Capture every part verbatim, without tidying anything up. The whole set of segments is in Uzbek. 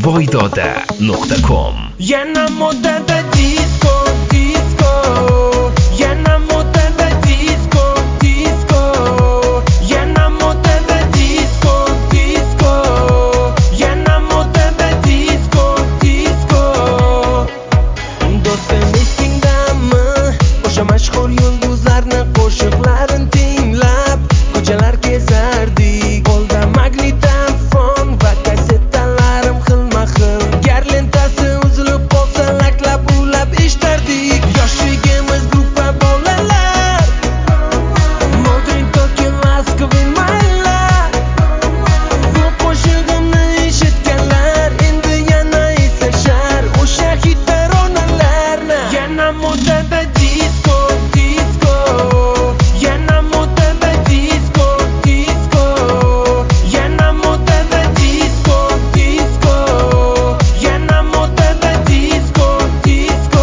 voydoda nuqta com. Yana modada disco, disco. Yana modada disco, disco. Yana modada disco, disco. Yana modada disco, disco. Do'stim esingdami? O'sha mashhur yulduzlarni qo'shiqlarini tinglab ko'chalar kezardik. Qo'lda magnitofon va kasetalarim xilma-xil. Gar lentasi uzilib qolsa laklab ulab eshitardik. Yoshligimiz gruppa bolalar, Modern Tokyo Laskovin maylar. Bu qo'shig'imni eshitganlar endi yana eslashar o'sha hit taronalarni. Yana modada disco, disco. Yana modada disco, disco. Yana modada disco, disco. Yana modada disco, disco.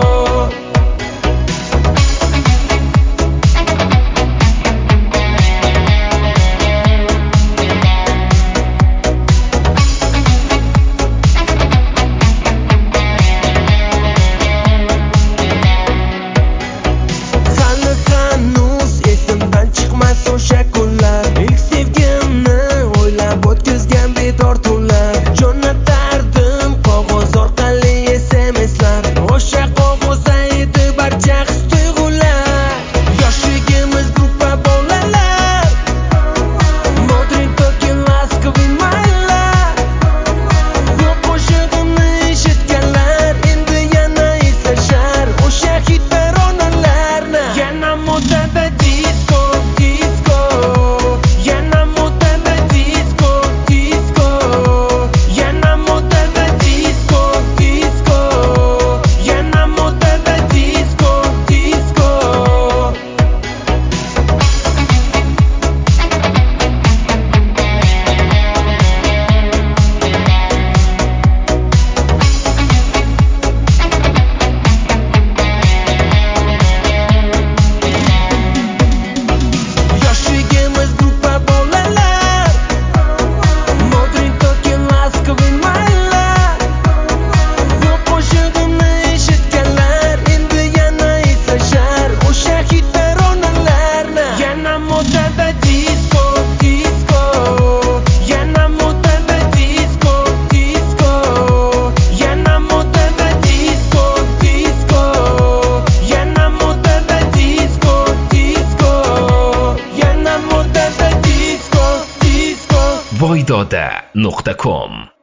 Hali hanuz esimdan chiqmas o'sha kunlar. Ilk sevgimni o'ylab o'tkazgan bedor tunlar. Jo'natardim qog'oz orqali S M S'lar. O'sha qog'ozda edi barcha his-tuyg'ular. Yoshligimiz gruppa bolalar, Modern Tokyo Laskovin maylar. Bu qo'shig'imni eshitganlar endi yana eslashar o'sha hit taronalarni. Yana modada disco, disco. Yana modada disco, disco. Yana modada disco, disco. Yana modada disco, disco. Yoshligimiz gruppa bolalar, Modern Tokyo Laskovin maylar. Bu qo'shig'imni eshitganlar endi yana eslashar o'sha hit taronalarni. Yana modada disco, disco. Yana modada disco, disco. Yana modada disco, disco. Yana modada disco, disco. Yana modada disco, disco. voydoda nuqta com.